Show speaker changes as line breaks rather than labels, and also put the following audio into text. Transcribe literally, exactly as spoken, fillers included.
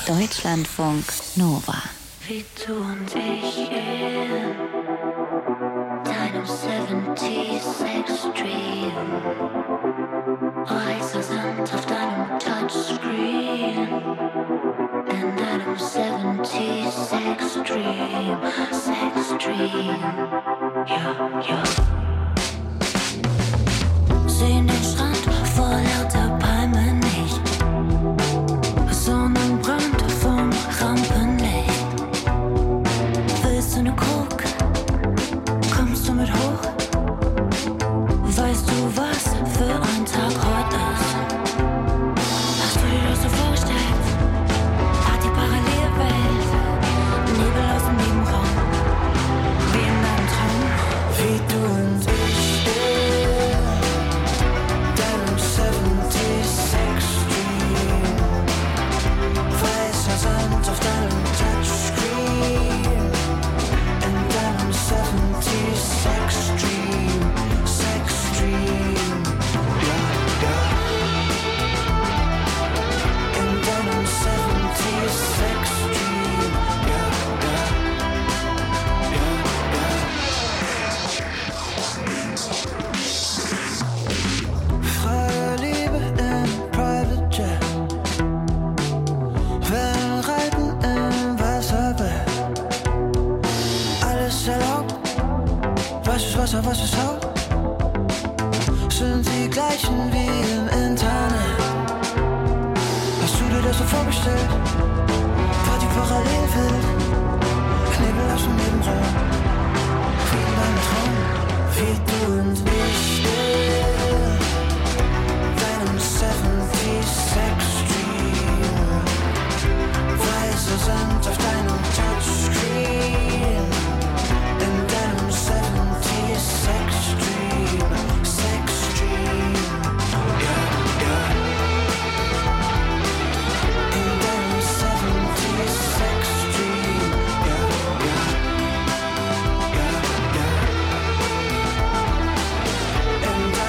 Deutschlandfunk Nova.
Wie du und ich in deinem siebzig Extreme. Reizer sind auf deinem Touchscreen. In deinem siebzig Extreme, Sextreme. Ja, ja. Sehen den Strand vor lauter Palmen nicht. Sonnenbrand vom Rampenlicht. Willst du ne Coke? Kommst du mit hoch? Weißt du, was für ein Tag heute ist? Hast du dir das so vorgestellt? Hat die Parallelwelt Nebel aus dem Nebenraum? Wie in deinem Traum? Wie du und ich in deinem siebzig Extreme. Weißer Sand auf deinem Touchscreen. In deinem siebzig Extreme, Sextreme. Ja, ja. In deinem siebzig Extreme. Ja, ja. Ja, ja. Freie Liebe im Private Jet. Wellenreiten im Wasserbett. Alles erlaubt. Weißes Wasser, weißes Haut. Sind die gleichen wie im Internet. Hast du dir das so vorgestellt? War die Parallelwelt Nebel aus dem Nebenraum?